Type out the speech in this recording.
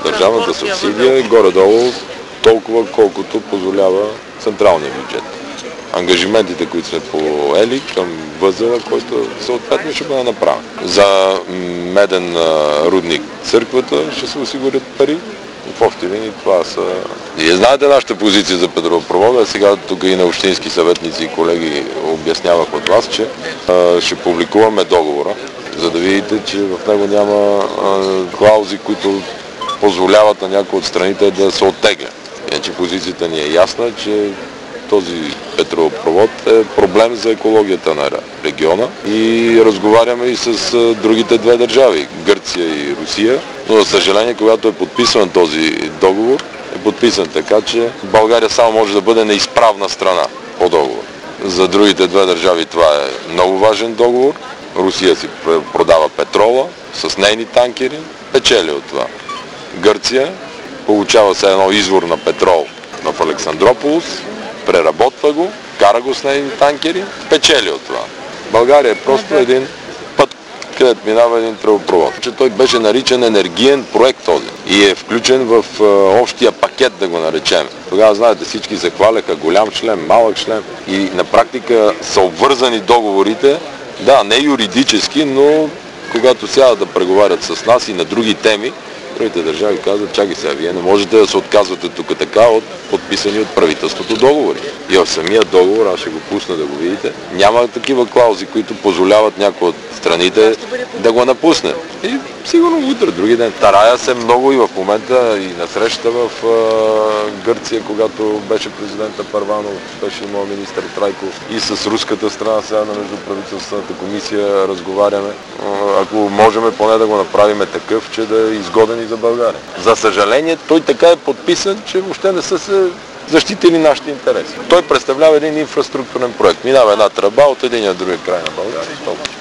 държавната субсидия е горе-долу толкова, колкото позволява централния бюджет. Ангажиментите, които сме поели към възела, който съответно ще бъде направен. За меден рудник църквата ще се осигурят пари. В общи линии това са... Вие знаете нашата позиция за петролопровода, сега тук и на общински съветници и колеги обяснявах от вас, че ще публикуваме договора, за да видите, че в него няма клаузи, които позволяват на някои от страните да се оттеглят. Иначе позицията ни е ясна, че този петролопровод е проблем за екологията на региона и разговаряме и с другите две държави, Гърция и Русия, но за съжаление, когато е подписан този договор, е подписан така, че България само може да бъде неизправна страна по договор. За другите две държави това е много важен договор. Русия си продава петрола с нейни танкери, печели от това. Гърция получава се едно извор на петрол в Александрополис, преработва го, кара го с нейни танкери, печели от това. България е просто един път, където минава един тръбопровод. Той беше наричан енергиен проект този и е включен в общия пакет, да го наречем. Тогава, знаете, всички се хваляха голям член, малък член и на практика са обвързани договорите, да, не юридически, но когато сядат да преговарят с нас и на други теми, другите държави казват, чакай сега, вие не можете да се отказвате тук така от подписани от правителството договори. И в самия договор, аз ще го пусна да го видите, няма такива клаузи, които позволяват някои от страните да го напусне. И сигурно утре, други ден. Тарая се много и в момента и на среща в Гърция, когато беше президента Първанов, беше имал министър Трайков и с руската страна сега на междуправителствената комисия разговаряме. Ако можем поне да го направим такъв, че да е изгоден и за България. За съжаление, той така е подписан, че въобще не са се защитили нашите интереси. Той представлява един инфраструктурен проект. Минава една тръба от единия другия край на България и толкова.